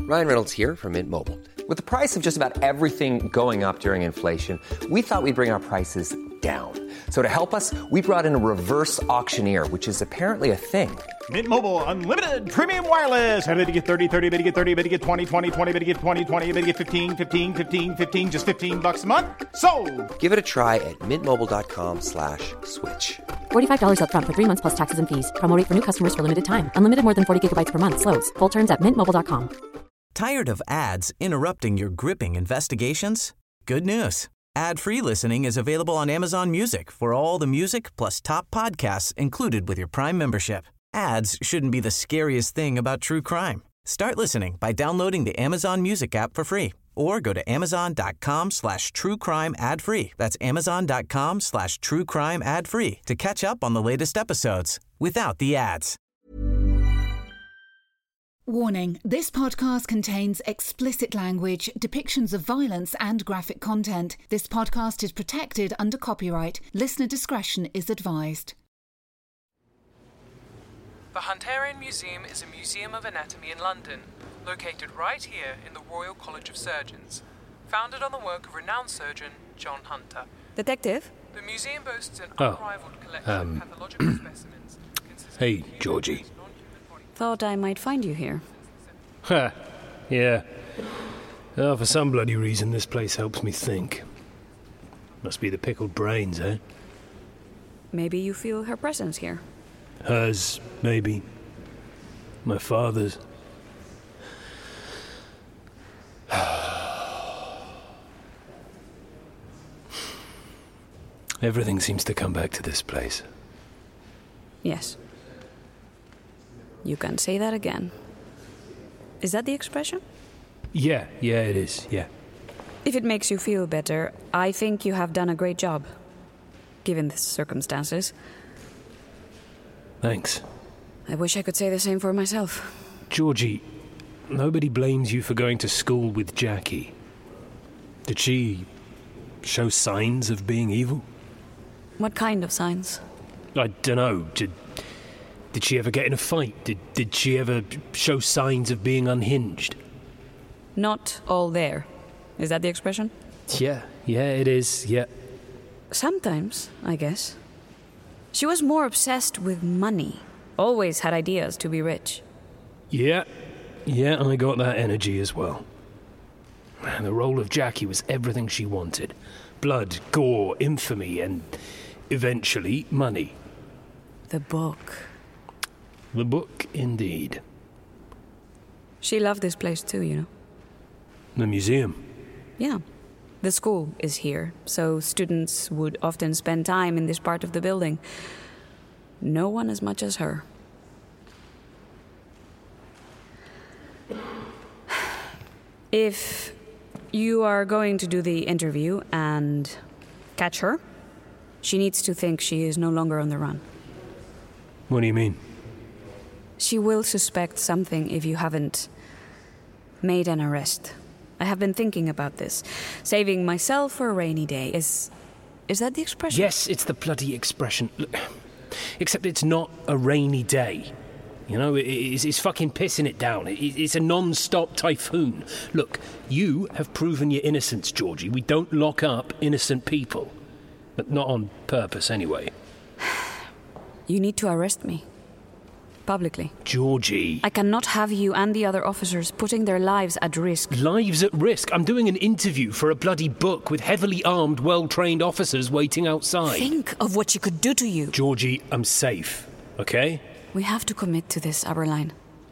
Ryan Reynolds here from Mint Mobile. With the price of just about everything going up during inflation, we thought we'd bring our prices down. So to help us, we brought in a reverse auctioneer, which is apparently a thing. Mint Mobile Unlimited Premium Wireless. How to get 30, 30, bit to get 30, bit to get 20, 20, 20, bit to get 20, 20, bit to get 15, 15, 15, 15, just $15 a month? Sold! Give it a try at mintmobile.com/switch. $45 up front for 3 months plus taxes and fees. Promo rate for new customers for limited time. Unlimited more than 40 gigabytes per month. Slows full terms at mintmobile.com. Tired of ads interrupting your gripping investigations? Good news. Ad-free listening is available on Amazon Music for all the music plus top podcasts included with your Prime membership. Ads shouldn't be the scariest thing about true crime. Start listening by downloading the Amazon Music app for free or go to amazon.com/truecrime ad-free. That's amazon.com/truecrime ad-free to catch up on the latest episodes without the ads. Warning, this podcast contains explicit language, depictions of violence and graphic content. This podcast is protected under copyright. Listener discretion is advised. The Hunterian Museum is a museum of anatomy in London, located right here in the Royal College of Surgeons, founded on the work of renowned surgeon John Hunter. Detective? The museum boasts an unrivaled collection of pathological specimens. Hey, Georgie. Thought I might find you here. Ha, yeah. For some bloody reason, this place helps me think. Must be the pickled brains, eh? Maybe you feel her presence here. Hers, maybe. My father's. Everything seems to come back to this place. Yes. You can say that again. Is that the expression? Yeah, it is, yeah. If it makes you feel better, I think you have done a great job, given the circumstances. Thanks. I wish I could say the same for myself. Georgie, nobody blames you for going to school with Jackie. Did she show signs of being evil? What kind of signs? I dunno. Did she ever get in a fight? Did she ever show signs of being unhinged? Not all there. Is that the expression? Yeah, it is, yeah. Sometimes, I guess. She was more obsessed with money. Always had ideas to be rich. Yeah, I got that energy as well. And the role of Jackie was everything she wanted. Blood, gore, infamy, and eventually money. The book. The book, indeed. She loved this place too, you know. The museum? Yeah. The school is here, so students would often spend time in this part of the building. No one as much as her. If you are going to do the interview and catch her, she needs to think she is no longer on the run. What do you mean? She will suspect something if you haven't made an arrest. I have been thinking about this. Saving myself for a rainy day. Is that the expression? Yes, it's the bloody expression. Look, except it's not a rainy day. You know, it's fucking pissing it down. It's a non-stop typhoon. Look, you have proven your innocence, Georgie. We don't lock up innocent people. But not on purpose, anyway. You need to arrest me. Publicly. Georgie. I cannot have you and the other officers putting their lives at risk. Lives at risk? I'm doing an interview for a bloody book with heavily armed, well-trained officers waiting outside. Think of what she could do to you. Georgie, I'm safe, okay? We have to commit to this, Aberline.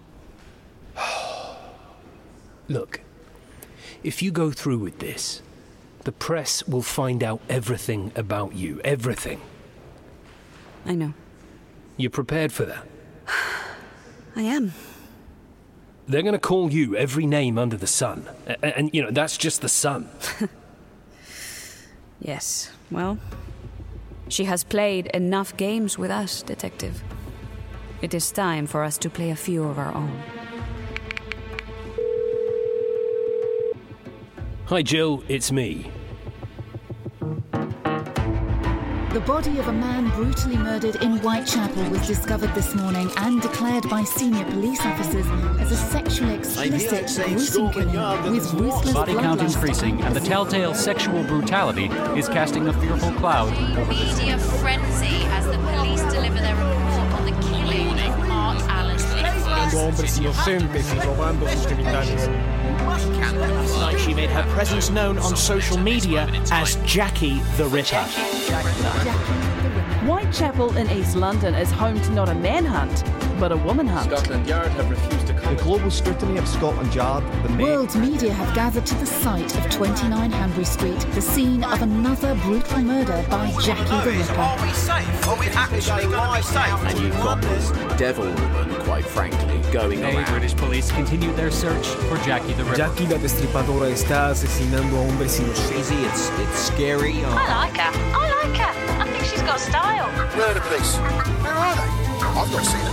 Look, if you go through with this, the press will find out everything about you. Everything. I know. You're prepared for that? I am. They're going to call you every name under the sun. And, you know, that's just the sun. Yes, well, she has played enough games with us, Detective. It is time for us to play a few of our own. Hi, Jill, it's me. The body of a man brutally murdered in Whitechapel was discovered this morning and declared by senior police officers as a sexually explicit gruesome killing with ruthless body count bloodlust. increasing, and the telltale sexual brutality is casting a fearful cloud over this. Media frenzy as the police deliver their report on the killing of Mark Allen. Last night she made her presence known on social media as Jackie the Ripper. Whitechapel in East London is home to not a manhunt, but a woman hunt. Scotland Yard have refused to comment. The global scrutiny of Scotland Yard. World media have gathered to the site of 29 Hanbury Street, the scene of another brutal murder by Jackie the Ripper. Are we safe? Are we actually going to be safe? And you've got this devil woman, quite frankly, going around. British police continued their search for Jackie the Ripper. Jackie la Destripadora está asesinando hombres inocentes. It's scary. I like her. I think she's got style. Where are the police? Where are they? I've not seen them.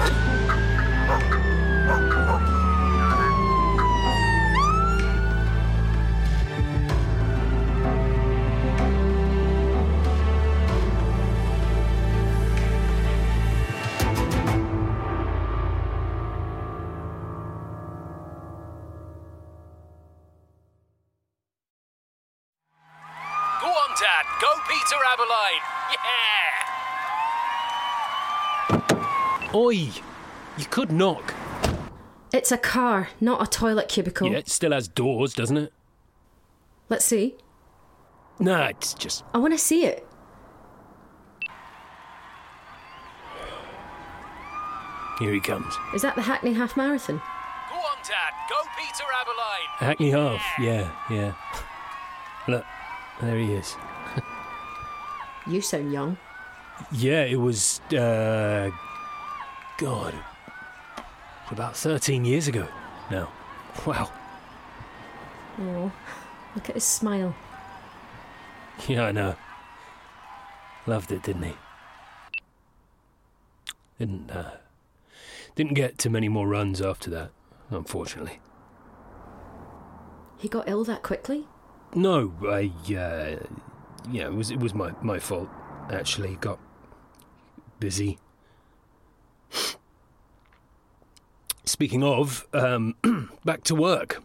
Go on, Dad. Go Peter Aberline. Yeah! Oi! You could knock. It's a car, not a toilet cubicle. Yeah, it still has doors, doesn't it? Let's see. Nah, it's just... I want to see it. Here he comes. Is that the Hackney Half Marathon? Go on, Dad. Go Peter Aberline. Hackney Half. Yeah. Look, there he is. You sound young. Yeah, it was, God, about 13 years ago now. Wow. Oh, look at his smile. Yeah, I know. Loved it, didn't he? Didn't get too many more runs after that, unfortunately. He got ill that quickly? No, it was my fault, actually. Got busy. Speaking of, back to work.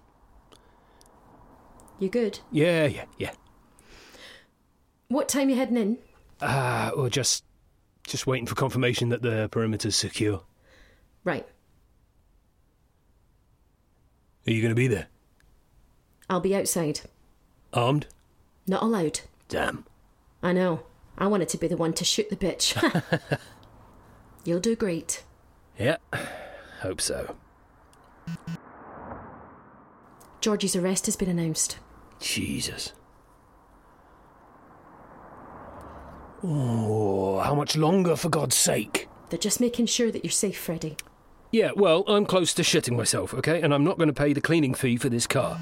You good? Yeah. What time you heading in? Or just waiting for confirmation that the perimeter's secure. Right. Are you going to be there? I'll be outside. Armed? Not allowed. Damn. I know. I wanted to be the one to shoot the bitch. You'll do great. Yeah, hope so. Georgie's arrest has been announced. Jesus. Oh, how much longer, for God's sake? They're just making sure that you're safe, Freddie. Yeah, well, I'm close to shitting myself, okay? And I'm not going to pay the cleaning fee for this car.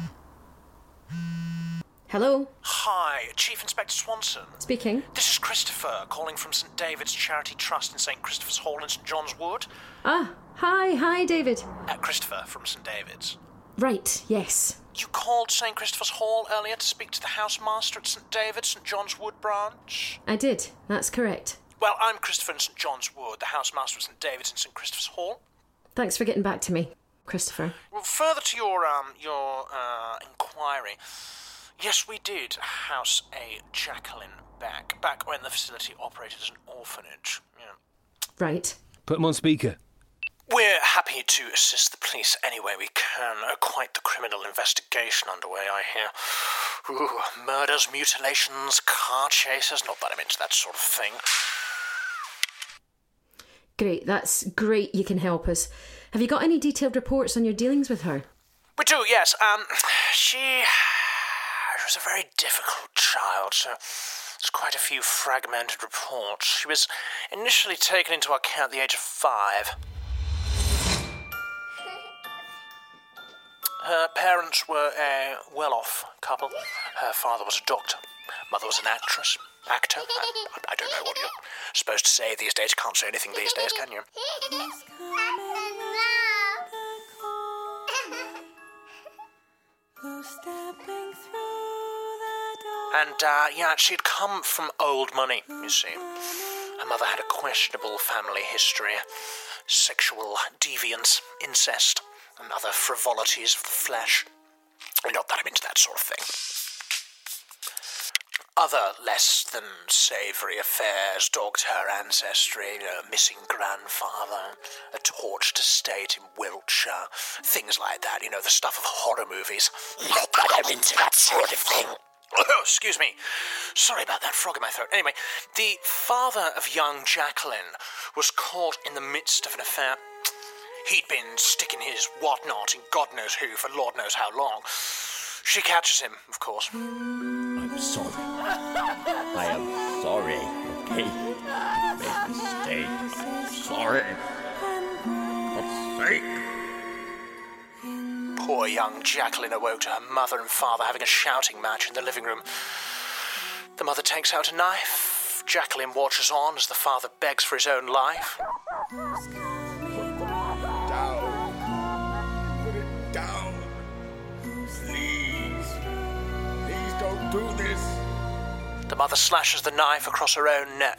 Hello? Hi, Chief Inspector Swanson. Speaking. This is Christopher, calling from St David's Charity Trust in St Christopher's Hall in St John's Wood. Ah, hi, David. Christopher from St David's. Right, yes. You called St Christopher's Hall earlier to speak to the housemaster at St David's, St John's Wood branch? I did, that's correct. Well, I'm Christopher in St John's Wood, the housemaster at St David's in St Christopher's Hall. Thanks for getting back to me, Christopher. Well, further to your inquiry... Yes, we did house a Jacqueline back when the facility operated as an orphanage. Yeah. Right. Put him on speaker. We're happy to assist the police any way we can. Quite the criminal investigation underway, I hear. Ooh, murders, mutilations, car chases. Not that I'm into that sort of thing. Great, that's great you can help us. Have you got any detailed reports on your dealings with her? We do, yes. She was a very difficult child, so there's quite a few fragmented reports. She was initially taken into our care at the age of 5. Her parents were a well-off couple. Her father was a doctor. Mother was an actor. I don't know what you're supposed to say these days. You can't say anything these days, can you? And, she'd come from old money, you see. Her mother had a questionable family history, sexual deviance, incest, and other frivolities of the flesh. Not that I'm into that sort of thing. Other less than savoury affairs dogged her ancestry, a missing grandfather, a torched estate in Wiltshire, things like that, the stuff of horror movies. Not that I'm into that sort of thing. Oh, excuse me. Sorry about that frog in my throat. Anyway, the father of young Jacqueline was caught in the midst of an affair. He'd been sticking his whatnot in God knows who for Lord knows how long. She catches him, of course. I'm sorry. I am sorry, okay? I made a mistake. I'm sorry. For God's sake. Poor young Jacqueline awoke to her mother and father having a shouting match in the living room. The mother takes out a knife. Jacqueline watches on as the father begs for his own life. Do this. The mother slashes the knife across her own neck.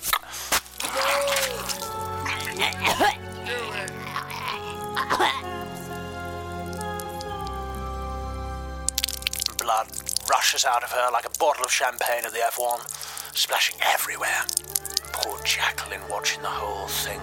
Blood rushes out of her like a bottle of champagne at the F1, splashing everywhere. Poor Jacqueline watching the whole thing.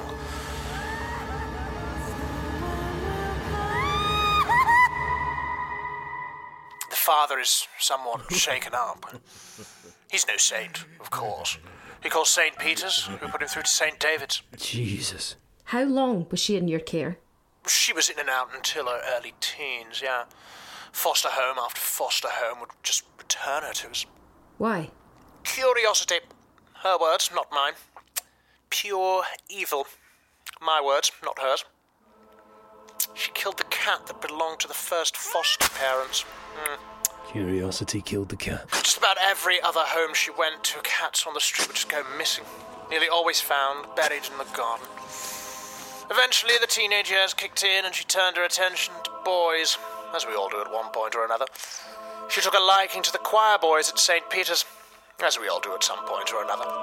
The father is somewhat shaken up. He's no saint, of course. He calls St. Peter's, who put him through to St. David's. Jesus. How long was she in your care? She was in and out until her early teens, yeah. Foster home after foster home would just return her to us. Why? Curiosity. Her words, not mine. Pure evil. My words, not hers. She killed the cat that belonged to the first foster parents. Curiosity killed the cat. Just about every other home she went to, cats on the street would just go missing. Nearly always found, buried in the garden. Eventually, the teenage years kicked in and she turned her attention to boys, as we all do at one point or another. She took a liking to the choir boys at St. Peter's, as we all do at some point or another.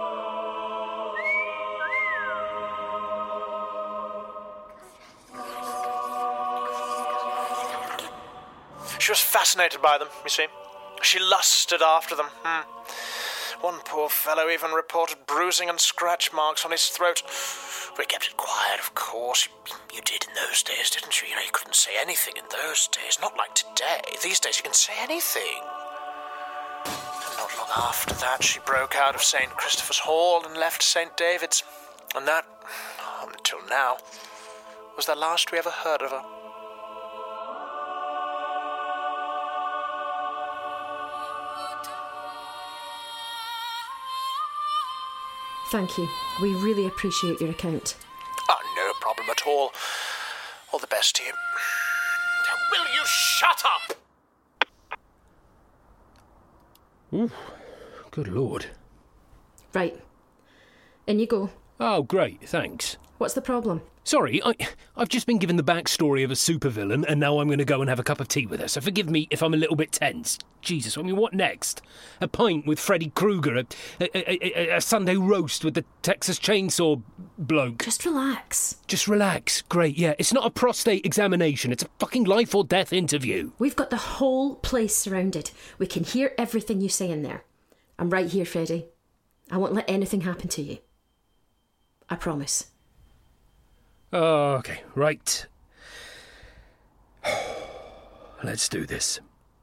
She was fascinated by them, you see. She lusted after them. One poor fellow even reported bruising and scratch marks on his throat. We kept it quiet, of course. You did in those days, didn't you? You couldn't say anything in those days, not like today. These days you can say anything. And not long after that, she broke out of St. Christopher's Hall and left St. David's. And that, until now, was the last we ever heard of her. Thank you. We really appreciate your account. Oh, no problem at all. All the best to you. Will you shut up? Ooh, good Lord. Right. In you go. Oh, great, thanks. What's the problem? Sorry, I've just been given the backstory of a supervillain, and now I'm going to go and have a cup of tea with her, so forgive me if I'm a little bit tense. Jesus, I mean, what next? A pint with Freddy Krueger, a Sunday roast with the Texas Chainsaw bloke. Just relax. Just relax, great, yeah. It's not a prostate examination, it's a fucking life or death interview. We've got the whole place surrounded. We can hear everything you say in there. I'm right here, Freddy. I won't let anything happen to you. I promise. Oh, okay, right. Let's do this.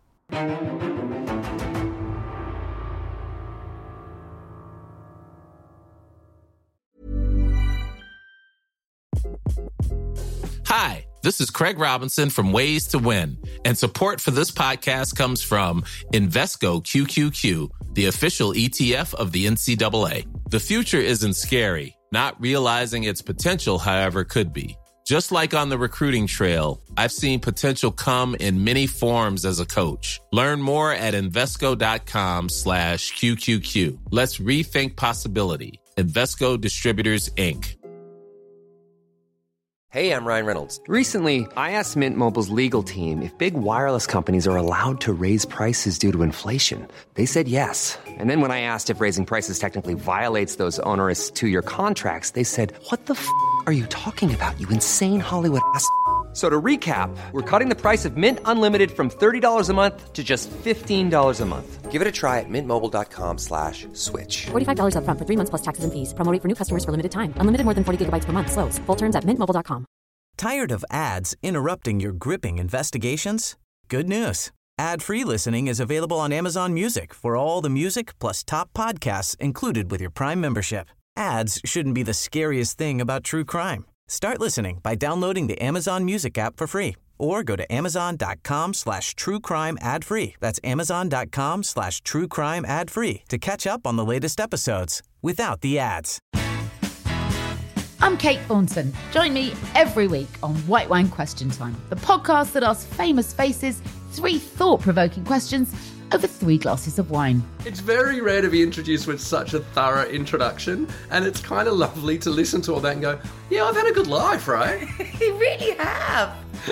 Hi, this is Craig Robinson from Ways to Win, and support for this podcast comes from Invesco QQQ, the official ETF of the NCAA. The future isn't scary. Not realizing its potential, however, could be. Just like on the recruiting trail, I've seen potential come in many forms as a coach. Learn more at Invesco.com/QQQ. Let's rethink possibility. Invesco Distributors, Inc. Hey, I'm Ryan Reynolds. Recently, I asked Mint Mobile's legal team if big wireless companies are allowed to raise prices due to inflation. They said yes. And then when I asked if raising prices technically violates those onerous 2-year contracts, they said, "What the f*** are you talking about, you insane Hollywood ass?" So to recap, we're cutting the price of Mint Unlimited from $30 a month to just $15 a month. Give it a try at mintmobile.com/switch. $45 up front for 3 months plus taxes and fees. Promo rate for new customers for limited time. Unlimited more than 40 gigabytes per month. Slows full terms at mintmobile.com. Tired of ads interrupting your gripping investigations? Good news. Ad-free listening is available on Amazon Music for all the music plus top podcasts included with your Prime membership. Ads shouldn't be the scariest thing about true crime. Start listening by downloading the Amazon Music app for free or go to amazon.com/truecrime ad-free. That's amazon.com/truecrime ad-free to catch up on the latest episodes without the ads. I'm Kate Thornton. Join me every week on White Wine Question Time, the podcast that asks famous faces 3 thought-provoking questions over 3 glasses of wine. It's very rare to be introduced with such a thorough introduction, and it's kind of lovely to listen to all that and go, yeah, I've had a good life, right? You really have.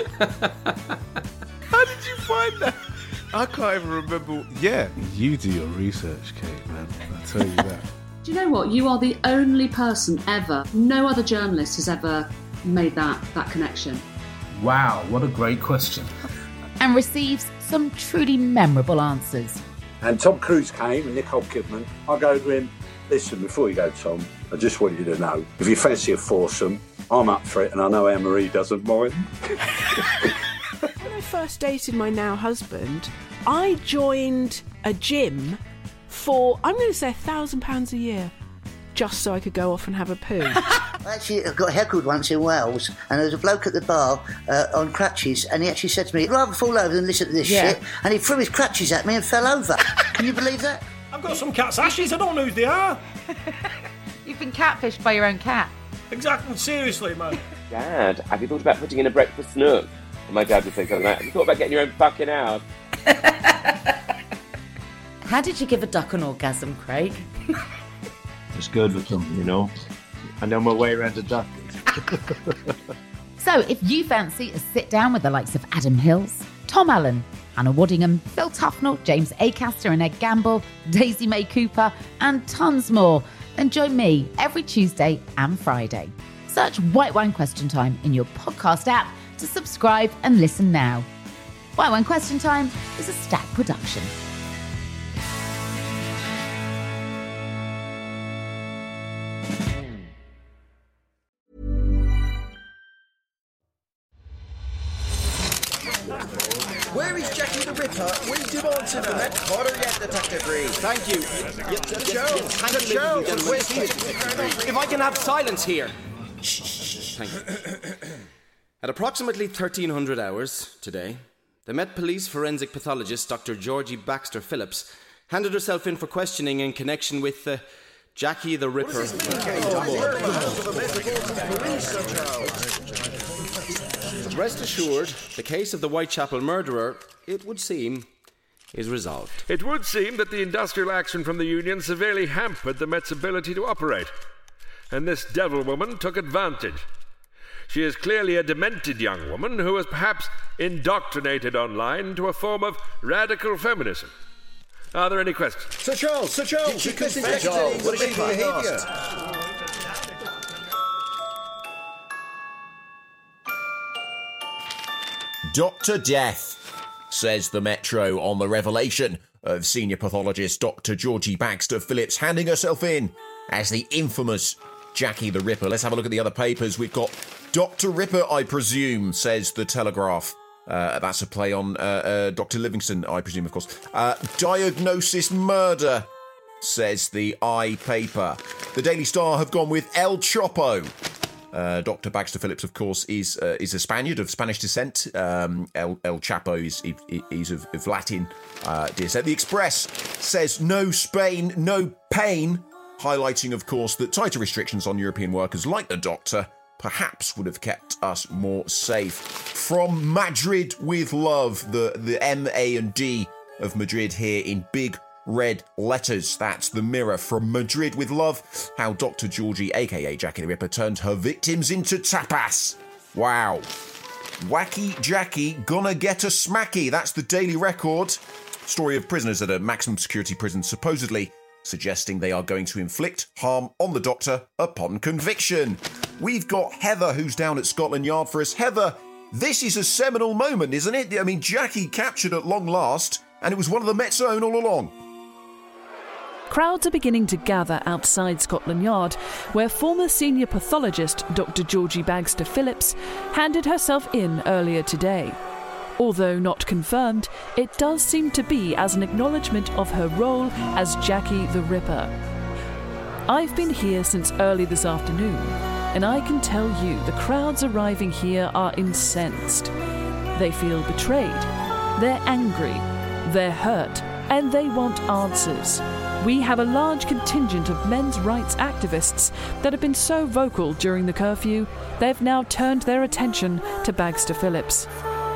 How did you find that? I can't even remember. Yeah, you do your research, Kate, man. I'll tell you that. Do you know what? You are the only person ever, no other journalist has ever made that connection. Wow, what a great question. And receives some truly memorable answers. And Tom Cruise came and Nicole Kidman. I go to him, listen, before you go, Tom, I just want you to know, if you fancy a foursome, I'm up for it, and I know Anne-Marie doesn't mind. When I first dated my now husband, I joined a gym for, I'm going to say, £1,000 a year, just so I could go off and have a poo. Actually, I got heckled once in Wales, and there was a bloke at the bar on crutches, and he actually said to me, "I'd rather fall over than listen to this shit," and he threw his crutches at me and fell over. Can you believe that? I've got some cat's ashes, I don't know who they are. You've been catfished by your own cat. Exactly, seriously, man. Dad, have you thought about putting in a breakfast nook? And my dad would say something like, have you thought about getting your own fucking house? How did you give a duck an orgasm, Craig? It's good with them, you know. I know my way around a duck. So if you fancy a sit down with the likes of Adam Hills, Tom Allen, Anna Waddingham, Phil Tufnell, James Acaster and Ed Gamble, Daisy May Cooper and tons more, then join me every Tuesday and Friday. Search White Wine Question Time in your podcast app to subscribe and listen now. White Wine Question Time is a Stack production. Where is Jackie the Ripper? We demand to the Met. Harder yet, Detective Reed. Thank you. If I can have silence here. Thank you. At approximately 1300 hours today, the Met Police forensic pathologist Dr. Georgie Baxter Phillips handed herself in for questioning in connection with Jackie the Ripper. Rest assured, the case of the Whitechapel murderer, it would seem, is resolved. It would seem that the industrial action from the union severely hampered the Met's ability to operate. And this devil woman took advantage. She is clearly a demented young woman who was perhaps indoctrinated online to a form of radical feminism. Are there any questions? Sir Charles, What is your behaviour? Dr. Death, says the Metro on the revelation of senior pathologist Dr. Georgie Baxter Phillips handing herself in as the infamous Jackie the Ripper. Let's have a look at the other papers. We've got Dr. Ripper, I presume, says the Telegraph. That's a play on Dr. Livingston, I presume, of course. Diagnosis murder, says the I paper. The Daily Star have gone with El Chopo. Dr. Baxter Phillips, of course, is a Spaniard of Spanish descent. El Chapo is of Latin descent. The Express says no Spain, no pain, highlighting, of course, that tighter restrictions on European workers like the doctor perhaps would have kept us more safe. From Madrid with love, the M-A-D of Madrid here in big red letters. That's the Mirror. From Madrid with love, how Dr. Georgie, a.k.a. Jackie the Ripper, turned her victims into tapas. Wow. Wacky Jackie gonna get a smacky. That's the Daily Record. Story of prisoners at a maximum security prison supposedly suggesting they are going to inflict harm on the Doctor upon conviction. We've got Heather, who's down at Scotland Yard for us. Heather, this is a seminal moment, isn't it? I mean, Jackie captured at long last, and it was one of the Met's own all along. Crowds are beginning to gather outside Scotland Yard, where former senior pathologist Dr. Georgie Bagster Phillips handed herself in earlier today. Although not confirmed, it does seem to be as an acknowledgement of her role as Jackie the Ripper. I've been here since early this afternoon, and I can tell you the crowds arriving here are incensed. They feel betrayed, they're angry, they're hurt, and they want answers. We have a large contingent of men's rights activists that have been so vocal during the curfew, they've now turned their attention to Bagster Phillips.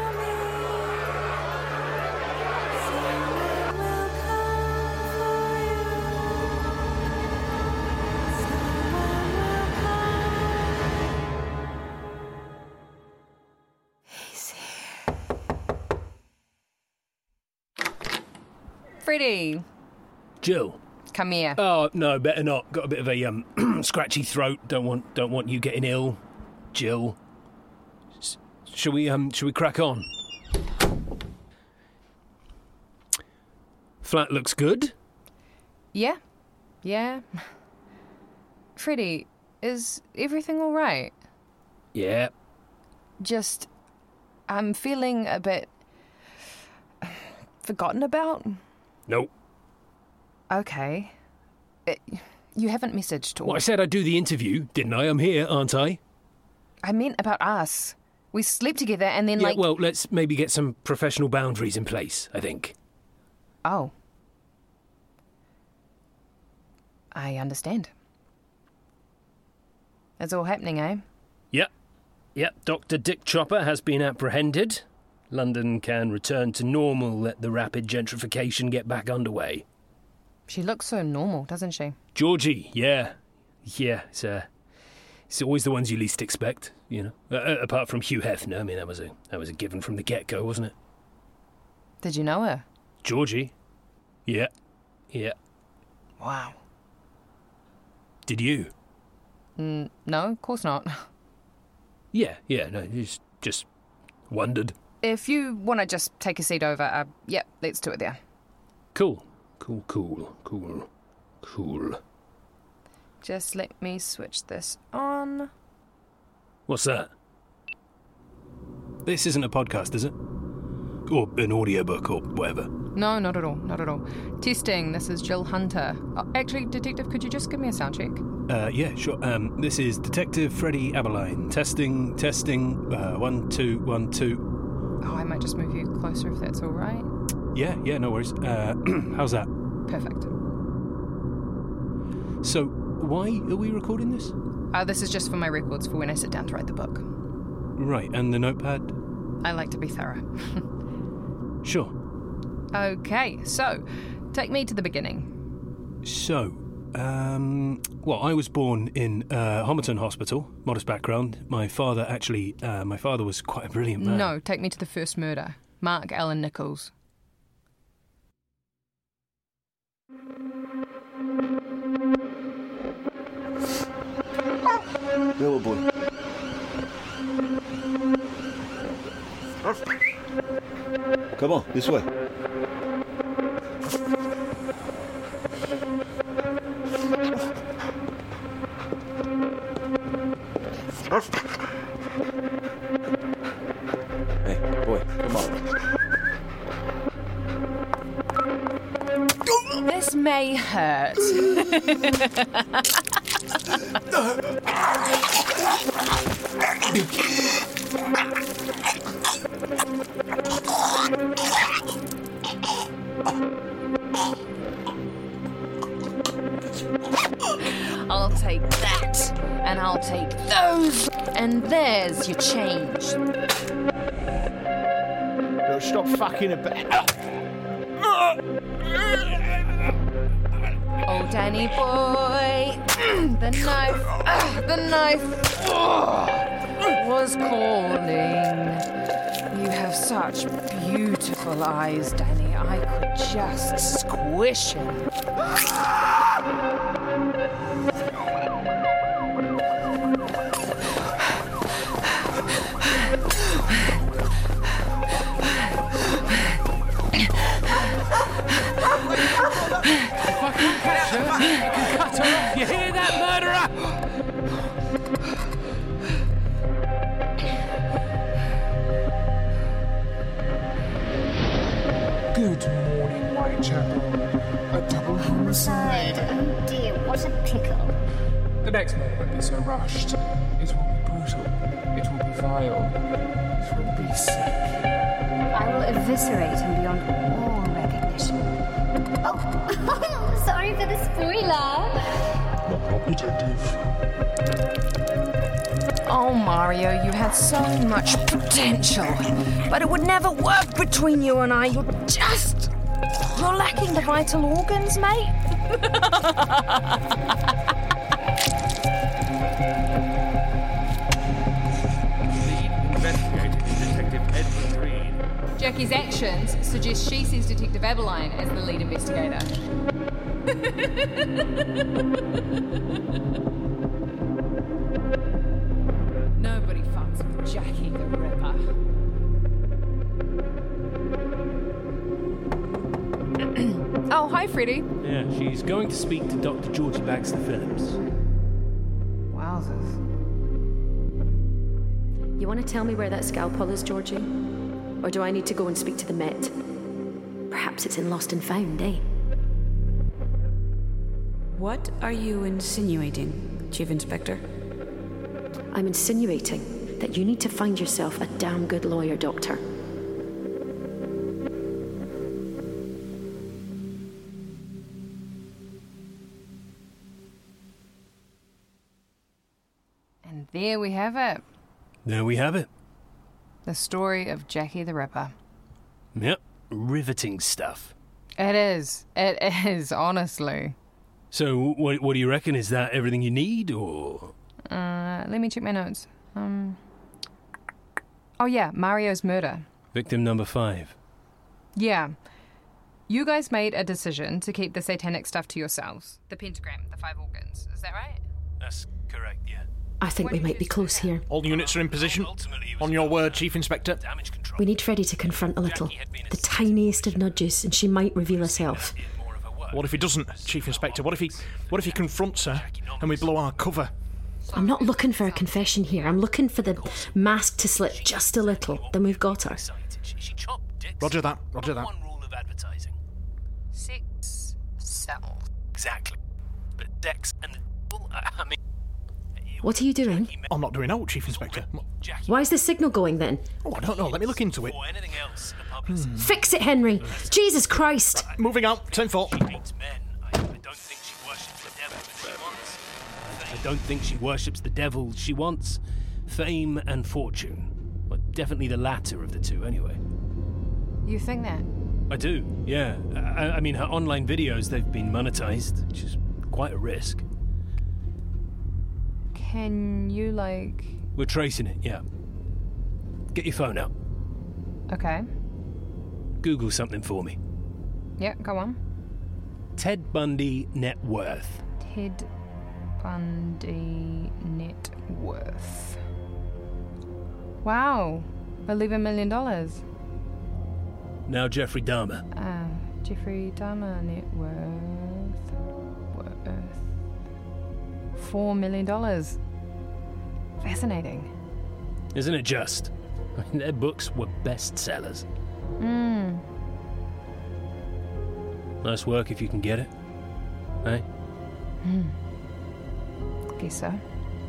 Freddie. Jill. Come here. Oh, no, better not. Got a bit of a scratchy throat. Don't want you getting ill, Jill. Shall we crack on? Flat looks good. Yeah. Freddie, is everything all right? Yeah. Just, I'm feeling a bit forgotten about. Nope. Okay. You haven't messaged or... Well, I said I'd do the interview, didn't I? I'm here, aren't I? I meant about us. We slept together and then, yeah, well, let's maybe get some professional boundaries in place, I think. Oh. I understand. It's all happening, eh? Yep. Dr. Dick Chopper has been apprehended. London can return to normal, let the rapid gentrification get back underway. She looks so normal, doesn't she? Georgie, yeah. It's always the ones you least expect, you know. Apart from Hugh Hefner, I mean, that was a given from the get-go, wasn't it? Did you know her? Georgie? Yeah. Wow. Did you? No, of course not. Yeah, no, just wondered. If you want to just take a seat over, let's do it there. Cool. Just let me switch this on. What's that? This isn't a podcast, is it? Or an audiobook or whatever? No, not at all. Testing, this is Jill Hunter. Oh, actually, Detective, could you just give me a sound check? Yeah, sure. This is Detective Freddie Aberline. Testing. 1, 2, 1, 2. Oh, I might just move you closer if that's all right. Yeah, no worries. How's that? Perfect. So, why are we recording this? This is just for my records for when I sit down to write the book. Right, and the notepad? I like to be thorough. Sure. Okay, so, take me to the beginning. So, I was born in Homerton Hospital, modest background. My father was quite a brilliant man. No, take me to the first murder. Mark Allen Nichols. Little boy. Come on, this way. Hey, boy, come on. This may hurt. I'll take that, and I'll take those, and there's your change. No, stop fucking about. Oh, Danny boy, the knife, the knife. was calling. You have such beautiful eyes, Danny. I could just squish him. If I can catch her, I can cut her off. You hear that, murderer? Good morning, Whitechapel. A double homicide. Oh dear, what a pickle. The next moment won't be so rushed. It will be brutal. It will be vile. It will be sick. I will eviscerate him beyond all recognition. Oh, sorry for the spoiler. Not our detective. Oh, Mario, you had so much potential. But it would never work between you and I. You're lacking the vital organs, mate. Jackie's actions suggest she sees Detective Adeline as the lead investigator. Nobody fucks with Jackie the Ripper. Oh, hi, Freddie. Yeah, she's going to speak to Dr. Georgie Baxter Phillips. Wowzers. You want to tell me where that scalpel is, Georgie? Or do I need to go and speak to the Met? Perhaps it's in Lost and Found, eh? What are you insinuating, Chief Inspector? I'm insinuating that you need to find yourself a damn good lawyer, Doctor. And there we have it. There we have it. The story of Jackie the Ripper. Yep, riveting stuff. It is, honestly. So, what do you reckon? Is that everything you need, or...? Let me check my notes. Oh yeah, Mario's murder. Victim number 5. Yeah. You guys made a decision to keep the satanic stuff to yourselves. The pentagram, the 5 organs. Is that right? That's correct, yeah. I think we might be close here. All units are in position. On your word, Chief Inspector. We need Freddie to confront a little. The tiniest of nudges, and she might reveal herself. What if he doesn't, Chief Inspector? What if he confronts her and we blow our cover? I'm not looking for a confession here. I'm looking for the mask to slip just a little. Then we've got her. Roger that. 6 cells. Exactly. But Dex and the... I mean... What are you doing? I'm not doing out, Chief Inspector. Why is the signal going then? Oh, I don't know. Let me look into it. Fix it, Henry. Jesus Christ. Moving out. 10-4. I don't think she worships the devil. She wants fame and fortune. Well, definitely the latter of the two, anyway. You think that? I do, yeah. I mean, her online videos, they've been monetized, which is quite a risk. Can you, We're tracing it, yeah. Get your phone out. Okay. Google something for me. Yeah, go on. Ted Bundy net worth. Ted Bundy net worth. Wow. $11 million. Now Jeffrey Dahmer. Jeffrey Dahmer net worth. $4 million. Fascinating. Isn't it just? I mean, their books were bestsellers. Nice work if you can get it. Eh? Guess so.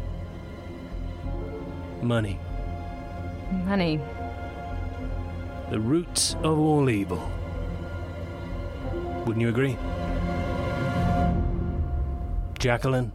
Money. Money. The roots of all evil. Wouldn't you agree? Jacqueline?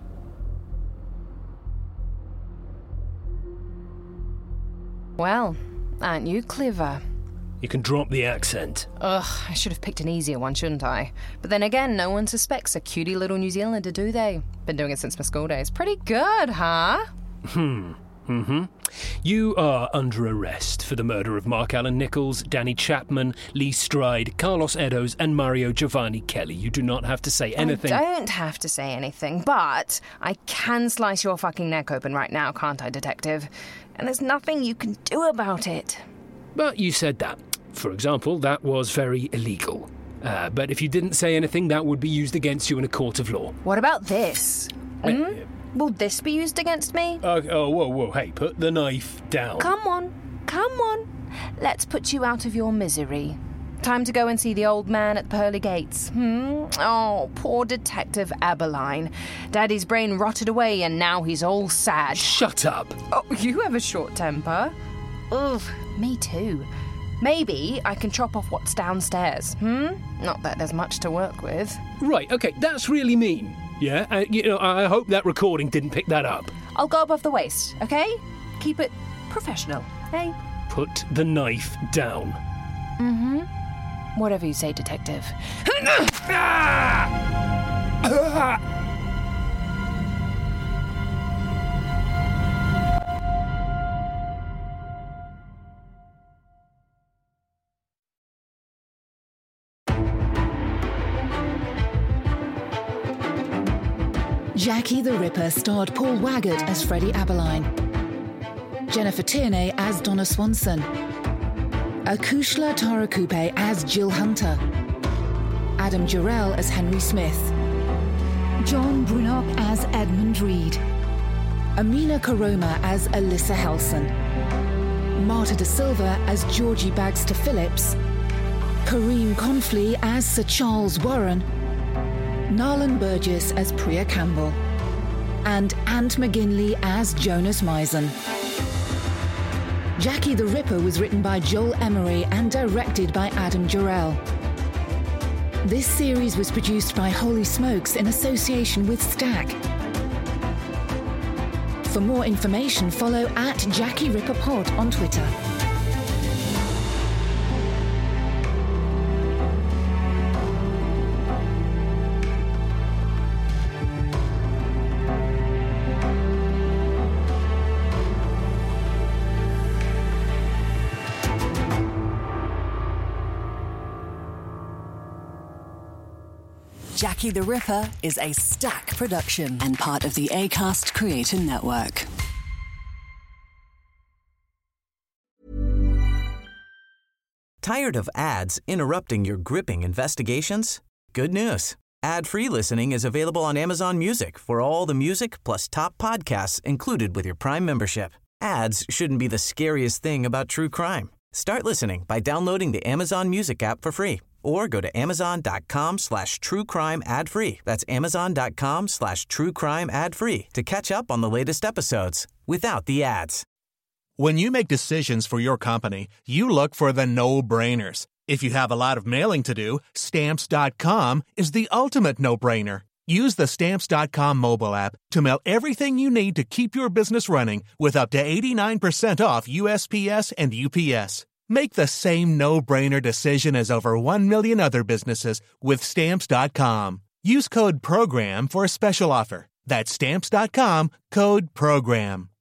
Well, aren't you clever? You can drop the accent. Ugh, I should have picked an easier one, shouldn't I? But then again, no one suspects a cutie little New Zealander, do they? Been doing it since my school days. Pretty good, huh? You are under arrest for the murder of Mark Allen Nichols, Danny Chapman, Lee Stride, Carlos Edos, and Mario Giovanni Kelly. You do not have to say anything. I don't have to say anything, but I can slice your fucking neck open right now, can't I, Detective? And there's nothing you can do about it. But you said that. For example, that was very illegal. But if you didn't say anything, that would be used against you in a court of law. What about this? Will this be used against me? Whoa, hey, put the knife down. Come on. Let's put you out of your misery. Time to go and see the old man at the pearly gates. Oh, poor Detective Aberline. Daddy's brain rotted away and now he's all sad. Shut up. Oh, you have a short temper. Ugh, me too. Maybe I can chop off what's downstairs, Not that there's much to work with. Right, okay, that's really mean. Yeah, I hope that recording didn't pick that up. I'll go above the waist, okay? Keep it professional, hey? Put the knife down. Whatever you say, Detective. Jackie the Ripper starred Paul Waggett as Freddie Aberline, Jennifer Tierney as Donna Swanson, Akushla Tarakupe as Jill Hunter, Adam Jarrell as Henry Smith, John Brunnock as Edmund Reed, Amina Karoma as Alyssa Helson, Marta Da Silva as Georgie Bagster Phillips, Kareem Confley as Sir Charles Warren, Narlan Burgess as Priya Campbell, and Ant McGinley as Jonas Misen. Jackie the Ripper was written by Joel Emery and directed by Adam Jarrell. This series was produced by Holy Smokes in association with Stack. For more information, follow @JackieRipperPod on Twitter. Jackie the Ripper is a Stack production and part of the Acast Creator Network. Tired of ads interrupting your gripping investigations? Good news. Ad-free listening is available on Amazon Music for all the music plus top podcasts included with your Prime membership. Ads shouldn't be the scariest thing about true crime. Start listening by downloading the Amazon Music app for free or go to amazon.com/truecrime ad-free. That's amazon.com/truecrime ad-free to catch up on the latest episodes without the ads. When you make decisions for your company, you look for the no-brainers. If you have a lot of mailing to do, Stamps.com is the ultimate no-brainer. Use the Stamps.com mobile app to mail everything you need to keep your business running with up to 89% off USPS and UPS. Make the same no-brainer decision as over 1 million other businesses with Stamps.com. Use code PROGRAM for a special offer. That's Stamps.com, code PROGRAM.